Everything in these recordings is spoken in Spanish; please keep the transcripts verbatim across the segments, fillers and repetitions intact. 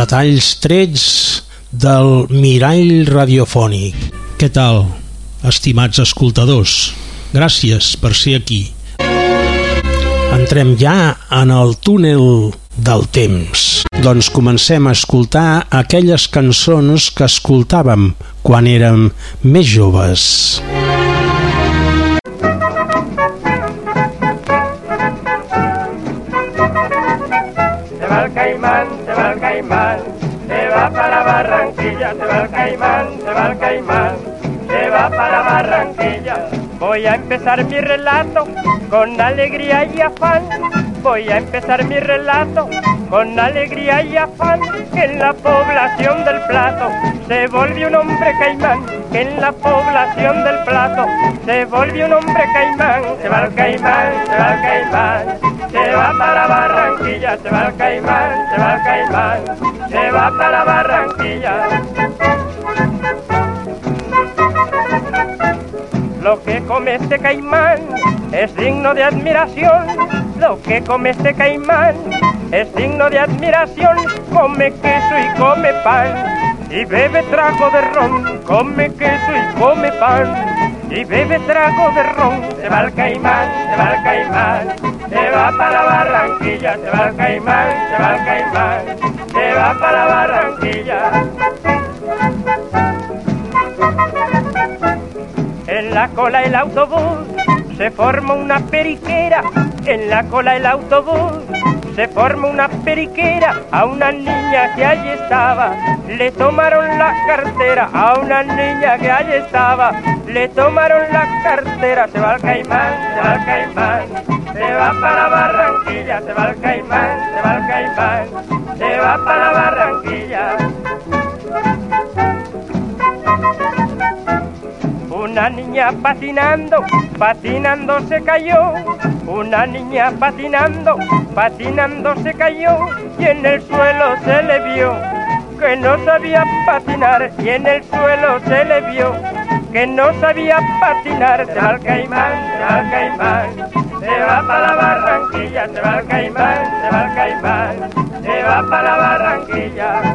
retalls trets del mirall radiofònic. Què tal, estimats escoltadors? Gràcies per ser aquí. Entrem ja en el túnel del temps. Doncs comencem a escoltar aquelles cançons que escoltàvem quan érem més joves. Se va el caimán, se va el caimán, se va para Barranquilla, se va el caimán, se va el caimán, se va para Barranquilla. Voy a empezar mi relato con alegría y afán. Voy a empezar mi relato con alegría y afán. Que en la población del Plato se volvió un hombre caimán. Que en la población del Plato se volvió un hombre caimán. Se va el caimán, se va el caimán, se va para Barranquilla. Se va el caimán, se va el caimán, se va para Barranquilla. Lo que come este caimán es digno de admiración. Lo que come este caimán es digno de admiración. Come queso y come pan y bebe trago de ron. Come queso y come pan y bebe trago de ron. Se va el caimán, se va el caimán, se va para Barranquilla. Se va el caimán, se va el caimán, se va para Barranquilla. En la cola el autobús se forma una periquera. En la cola el autobús se forma una periquera. A una niña que allí estaba le tomaron la cartera. A una niña que allí estaba le tomaron la cartera. Se va el caimán, se va el caimán, se va para Barranquilla. Se va el caimán, se va el caimán, se va para Barranquilla. Una niña patinando, patinando se cayó. Una niña patinando, patinando se cayó. Y en el suelo se le vio que no sabía patinar. Y en el suelo se le vio que no sabía patinar. Se va el caimán, se va el caimán, se va para la Barranquilla. Se va el caimán, se va el caimán, se va para la Barranquilla.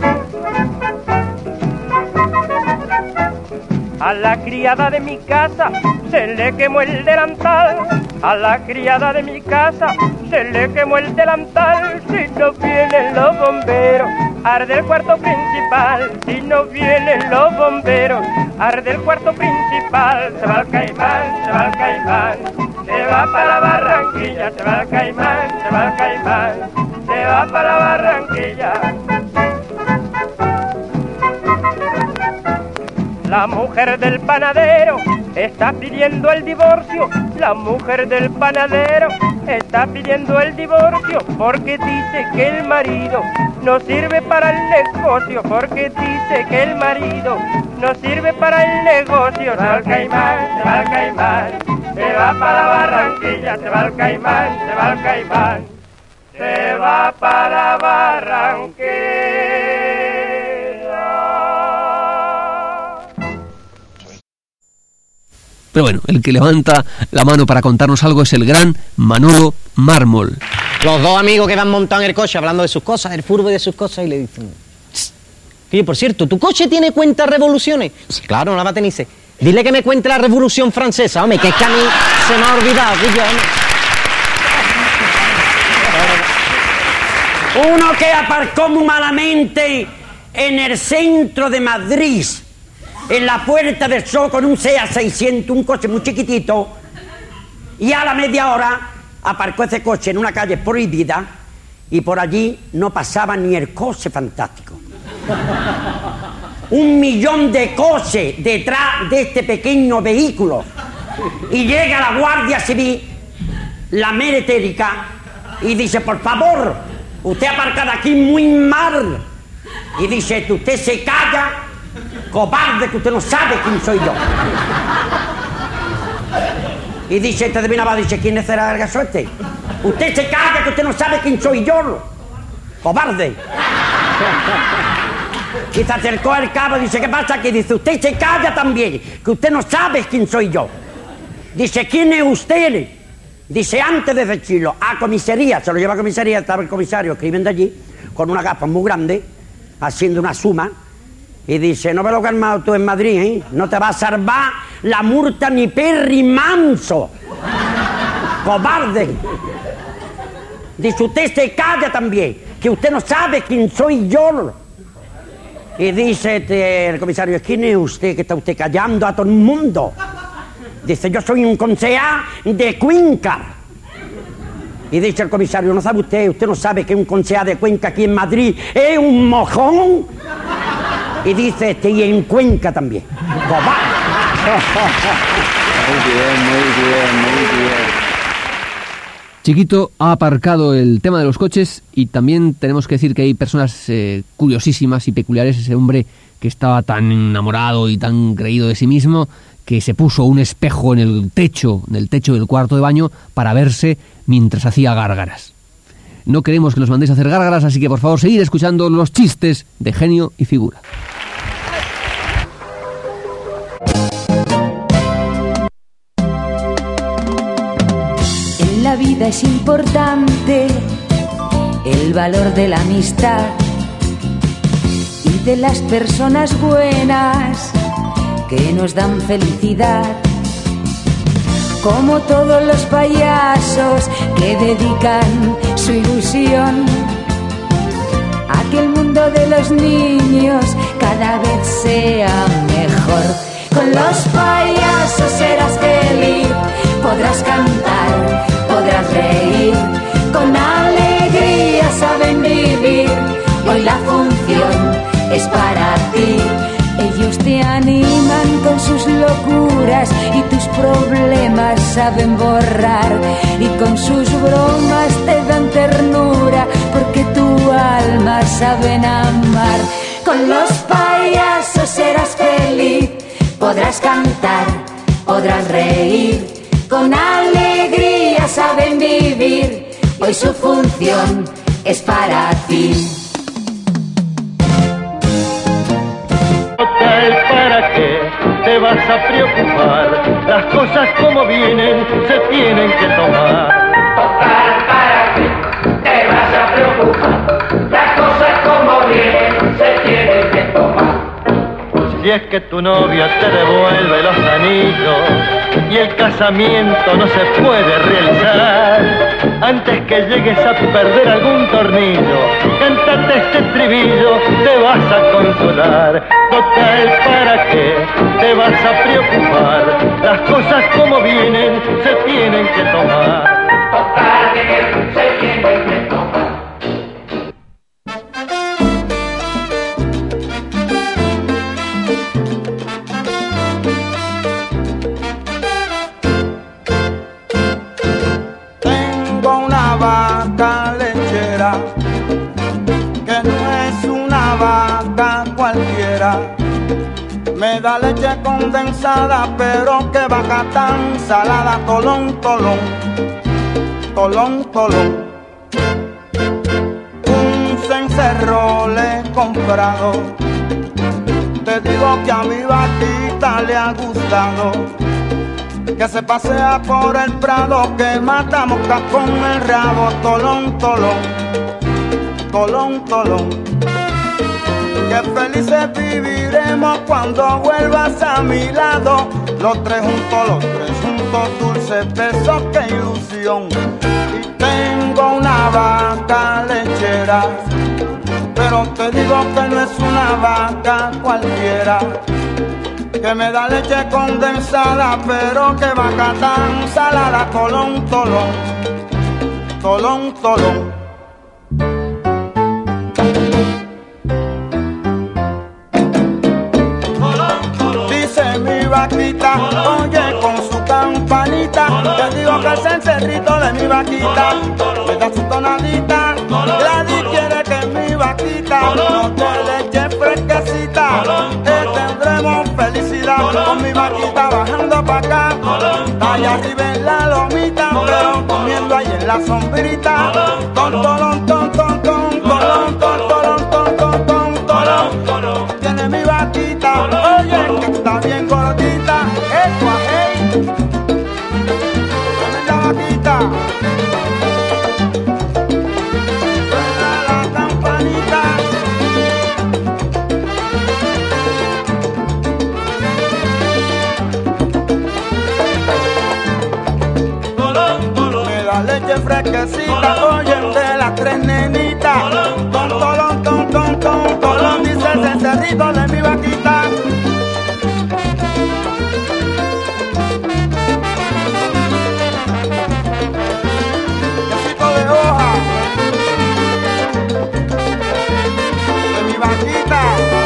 A la criada de mi casa se le quemó el delantal. A la criada de mi casa se le quemó el delantal. Si no vienen los bomberos, arde el cuarto principal. Si no vienen los bomberos, arde el cuarto principal. Se va el caimán, se va el caimán, se va para Barranquilla. Se va el caimán, se va el caimán, se va para Barranquilla. La mujer del panadero está pidiendo el divorcio. La mujer del panadero está pidiendo el divorcio porque dice que el marido no sirve para el negocio. Porque dice que el marido no sirve para el negocio. Se va el caimán, se va el caimán, se va para Barranquilla. Se va el caimán, se va el caimán, se va para Barranquilla. Pero bueno, el que levanta la mano para contarnos algo es el gran Manolo Mármol. Los dos amigos que van montados en el coche hablando de sus cosas, del fútbol y de sus cosas, y le dicen: oye, por cierto, ¿tu coche tiene cuenta revoluciones? Sí, claro, no la va a tener. Dice: dile que me cuente la Revolución Francesa, hombre, que es que a mí se me ha olvidado. Que yo, Uno que aparcó muy malamente en el centro de Madrid, en la Puerta del Sol, con un SEAT seiscientos, un coche muy chiquitito, y a la media hora aparcó ese coche en una calle prohibida y por allí no pasaba ni el coche fantástico. Un millón de coches detrás de este pequeño vehículo, y llega la Guardia Civil, la meretérica, y dice: por favor, usted ha aparcado aquí muy mal. Y dice: usted se calla, cobarde, que usted no sabe quién soy yo. Y dice este de Binabá, dice: ¿quién será el gaso este? Usted se calla, que usted no sabe quién soy yo, cobarde. Y se acercó al cabo y dice: ¿qué pasa aquí? Dice: usted se calla también, que usted no sabe quién soy yo. Dice: ¿quién es usted? Dice: antes de decirlo, a comisaría. Se lo lleva a comisaría, estaba el comisario escribiendo allí, con una gafa muy grande, haciendo una suma, y dice, no ve lo que has armado tú en Madrid, ¿eh? No te va a salvar la multa ni perri manso. Cobarde. Dice, usted se calla también, que usted no sabe quién soy yo. Y dice este, el comisario, ¿quién es usted que está usted callando a todo el mundo? Dice, yo soy un concejal de Cuenca. Y dice el comisario, ¿no sabe usted? ¿Usted no sabe que un concejal de Cuenca aquí en Madrid es un mojón? Y dice este, y en Cuenca también. Muy bien, muy bien, muy bien. Chiquito ha aparcado el tema de los coches y también tenemos que decir que hay personas eh, curiosísimas y peculiares. Ese hombre que estaba tan enamorado y tan creído de sí mismo que se puso un espejo en el techo, en el techo del cuarto de baño para verse mientras hacía gárgaras. No queremos que nos mandéis a hacer gárgaras, así que por favor seguid escuchando los chistes de Genio y Figura. En la vida es importante el valor de la amistad y de las personas buenas que nos dan felicidad, como todos los payasos que dedican su ilusión a que el mundo de los niños cada vez sea mejor. Con los payasos serás feliz, podrás cantar, podrás reír, con alegría saben vivir, hoy la función es para ti. Ellos te animan con sus locuras y tus problemas saben borrar, y con sus bromas te dan ternura porque tu alma saben amar. Con los payasos serás feliz, podrás cantar, podrás reír, con alegría saben vivir, hoy su función es para ti. ¿Para qué te vas a preocupar? Las cosas como vienen se tienen que tomar. Total, ¿para qué te vas a preocupar? Las cosas como vienen se tienen que tomar. Si es que tu novia te devuelve los anillos y el casamiento no se puede realizar antes que llegues a perder algún tornillo, cántate este estribillo, te vas a consolar. Total, ¿para qué te vas a preocupar? Las cosas como vienen se tienen que tomar. Total, que se tienen que tomar. Tengo una vaca lechera que no es una vaca cualquiera. Me da leche condensada, pero que vaca tan salada. Tolón, tolón, tolón, tolón. Un cencerro le he comprado. Te digo que a mi vaquita le ha gustado, que se pasea por el prado, que mata moscas con el rabo. Tolón, tolón, tolón, tolón. Qué felices viviremos cuando vuelvas a mi lado. Los tres juntos, los tres juntos, dulces besos, qué ilusión. Y tengo una vaca lechera, pero te digo que no es una vaca cualquiera, que me da leche condensada, pero que vaca tan salada. Tolón, tolón, tolón, tolón. Dice mi vaquita, oye con su campanita, te digo que el cencerrito de mi vaquita me da su tonadita. Gladys quiere que mi vaquita no te leche fresquecita, que tendremos felicidad con mi vaquita bajando pa' acá, allá arriba en la lomita, pero comiendo ahí en la sombrita. Ton, tolón, ton, ton, ton, tolón, ton, tolón, ton, ton, ton, tolón. Tiene mi vaquita, oye que está bien gordita. Esto, hey, tremenda vaquita. Suena la campanita. bien fresquecita, oyen de las tres nenitas. Ton, tolón, ton, ton, ton, tolón, dice el cencerrito de mi vaquita. Quesito de hoja de mi vaquita.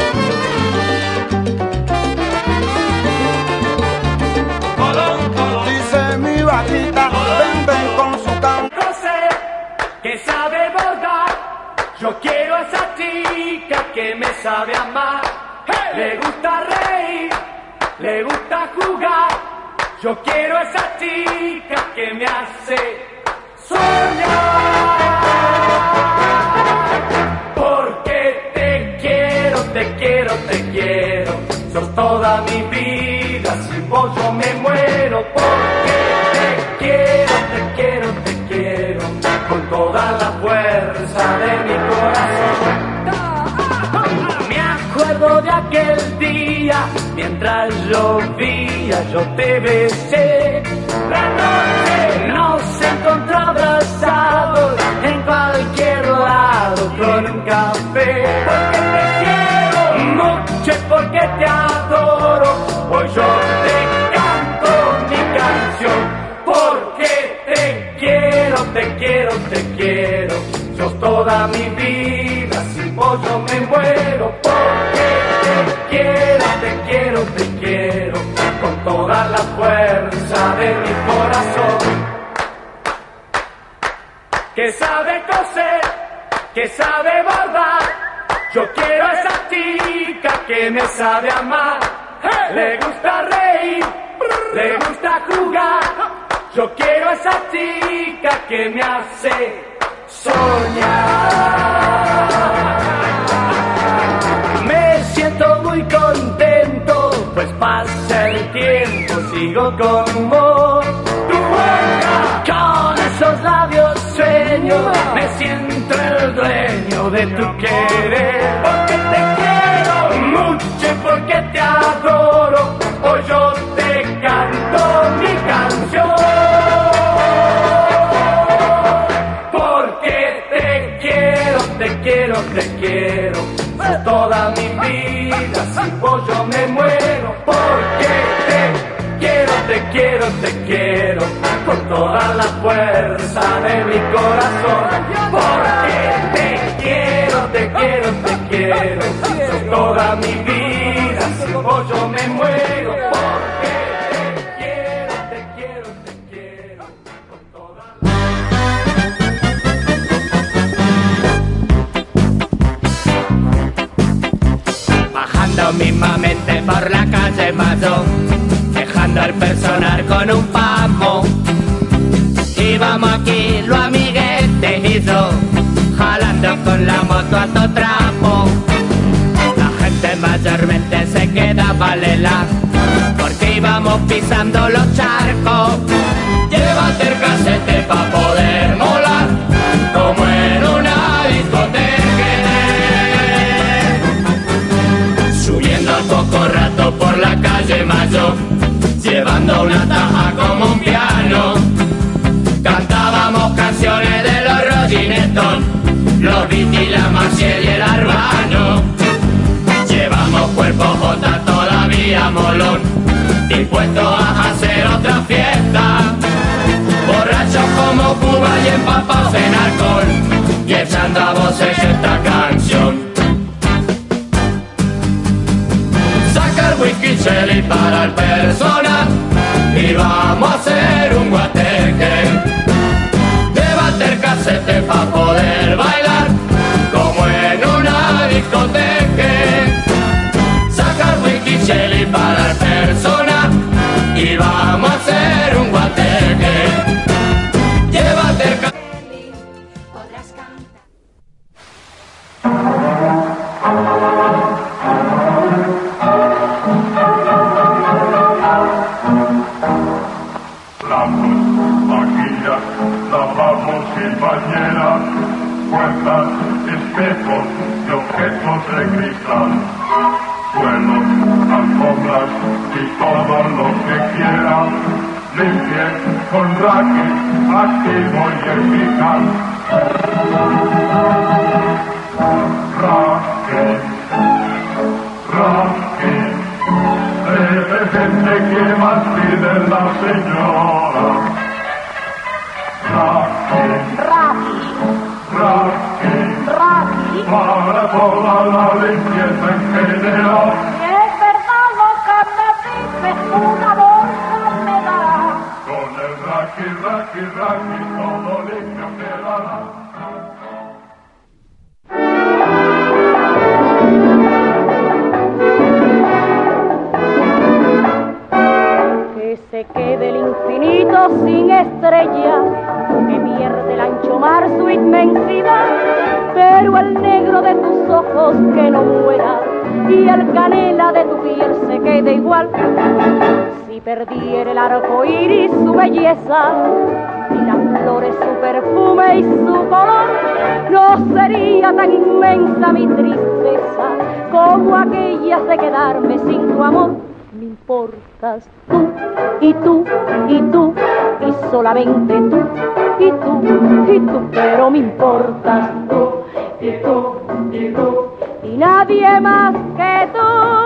Dice mi vaquita, ven, ven con su can. Que sabe bordar, yo quiero a esa chica que me sabe amar. Hey. Le gusta reír, le gusta jugar, yo quiero a esa chica que me hace soñar. Porque te quiero, te quiero, te quiero, sos toda mi vida, sin vos yo me muero. Porque te quiero, te quiero, te quiero, con toda la fuerza de mi corazón. Me acuerdo de aquel día, mientras llovía yo te besé. La noche nos encontró abrazados en cualquier lado con un café. Porque te quiero mucho y porque te adoro, hoy yo te canto mi canción. Porque te quiero, te quiero, te quiero, sos toda mi vida, sin vos yo me muero. Porque te quiero, te quiero, te quiero, con toda la fuerza de mi corazón. Que sabe coser, que sabe bordar, yo quiero a esa chica que me sabe amar. Le gusta reír, le gusta jugar, yo quiero a esa chica que me hace soñar. Me siento muy contento, pues pasa el tiempo, sigo con vos. Tu boca, con esos labios sueño, me siento el dueño de tu querer. Porque te quiero mucho y porque te adoro, hoy yo te canto mi canción. Te quiero, te quiero, sos toda mi vida, sin vos yo me muero. Porque te quiero, te quiero, te quiero, con toda la fuerza de mi corazón. Porque te quiero, te quiero, te quiero, sos toda mi vida, sin vos yo me muero. Porque te quiero, te quiero, te quiero, con toda la... Bajando mismamente por la calle Mayo, dejando al personal con un pamo. Íbamos aquí los amiguetes y yo, jalando con la moto a todo trapo. La gente mayormente se quedaba lela, porque íbamos pisando los charcos. Llévate el casete pa' poder molar, como en una discoteca. Subiendo al poco rato por la calle Mayo, llevando una taja como un piano. Cantábamos canciones de los Rolling Stones, los Beatles, la Maciel y el Arbano. Llevamos cuerpo J todavía molón, dispuestos a hacer otra fiesta. Borrachos como Cuba y empapados en alcohol, y echando a voces esta canción. Saca el whisky Shelly para el persona y vamos a hacer un guateque. Llévate el casete pa' poder bailar, como en una discoteca. Saca el whisky Shelly para el persona y vamos a hacer un guateque. Llévate el casete. Lavamos y bañeras, puertas, espejos y objetos de cristal, suelos, alfombras y todo lo que quiera, limpie con Rocky, aquí voy a explicar. Rocky, Rocky, de gente que más pide la señora. Rocky, Rocky, Rocky, Rocky, para toda la limpieza en general. si es verdad lo que me dices, una bolsa me dará. Con el Rocky, Rocky, Rocky, todo limpio quedará. Que se quede el infinito sin estrellas, que pierde el ancho mar su inmensidad, pero el negro de tus ojos que no muera y el canela de tu piel se quede igual. Si perdiera el arco iris su belleza y las flores su perfume y su color, no sería tan inmensa mi tristeza como aquella de quedarme sin tu amor. Me importas tú y tú y tú y solamente tú y tú y tú, pero me importas tú y tú y tú y nadie más que tú.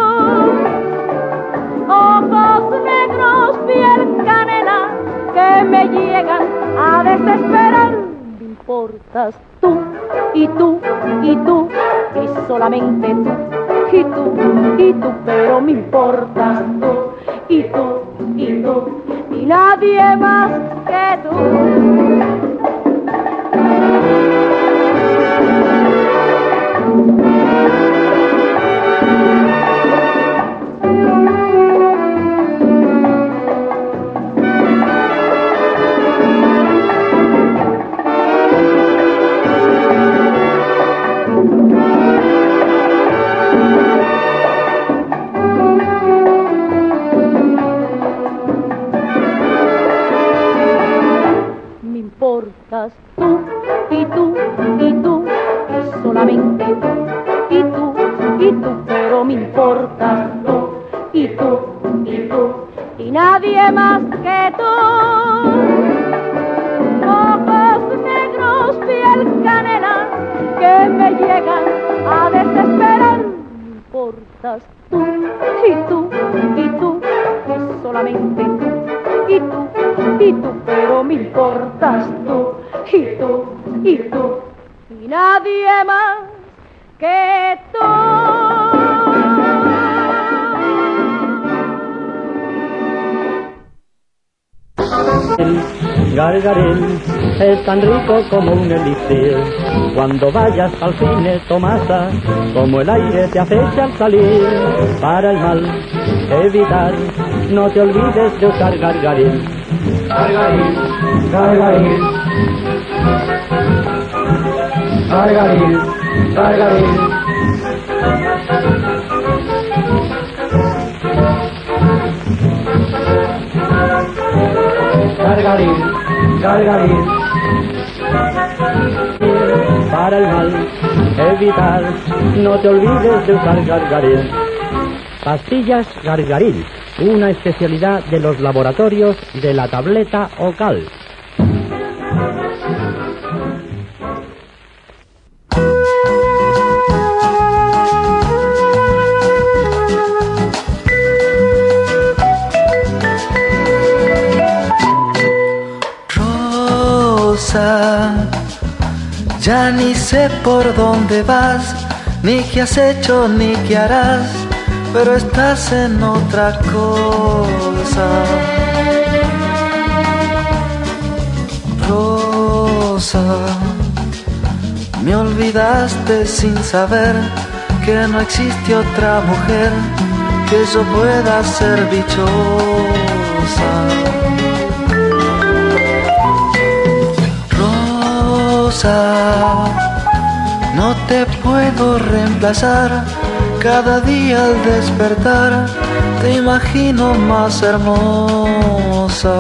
Ojos negros, piel canela que me llegan a desesperar. Me importas tú y tú y tú y solamente tú y tú y tú, pero me importas tú y tú y tú y nadie más que tú. Tú y tú y tú y solamente tú y tú y tú, pero me importas tú y tú y tú y nadie más que tú. Ojos negros, piel canela que me llegan a desesperar. Me importas tú y tú y tú y solamente tú y tú y tú, pero me importas tú y tú y tú y nadie más que tú. El gargarel es tan rico como un elixir. Cuando vayas al cine, Tomasa, como el aire te acecha al salir. Para el mal evitar, no te olvides de usar gargarel. Gargarel, gargarel, gargarel, gargarel. Gargarel, gargarel. Para el mal evitar, no te olvides de usar gargarel. Pastillas Gargaril, una especialidad de los laboratorios de la tableta Ocal. Rosa, ya ni sé por dónde vas, ni qué has hecho, ni qué harás, pero estás en otra cosa. Rosa, me olvidaste sin saber que no existe otra mujer que yo pueda ser dichosa. Rosa, no te puedo reemplazar. Cada día al despertar te imagino más hermosa.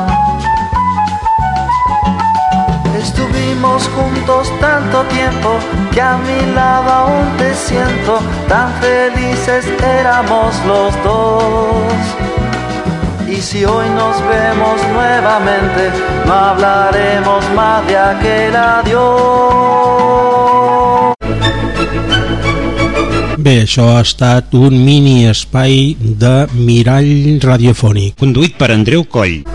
Estuvimos juntos tanto tiempo que a mi lado aún te siento. Tan felices éramos los dos. Y si hoy nos vemos nuevamente, no hablaremos más de aquel adiós. Bé, això ha estat un mini espai de mirall radiofònic. Conduït per Andreu Coll.